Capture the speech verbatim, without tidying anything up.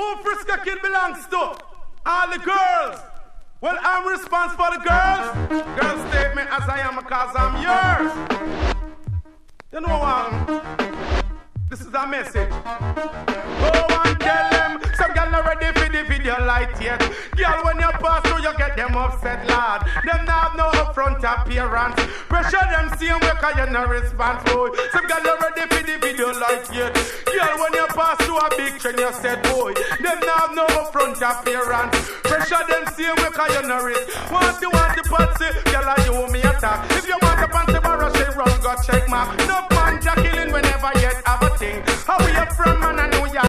Who Frisco Kid belongs to? All the girls. Well, I'm responsible for the girls. Girls take me as I am because I'm yours. You know what? This is a message. Go and tell them some girl not ready for the video light yet. Girl, when you pass through, you get them upset, lad. Them not have no upfront appearance. Pressure them same way cause you no response, boy. Some girl not ready for the video light yet. Girl, when you pass through a big train, you said, boy. Them not have no upfront appearance. Pressure them same way cause you no risk. Want you want the patsy, girl, are you me attack. If you want the panty barrel, say run, go check mark. No man killing whenever yet have a thing. How we up from man and New York.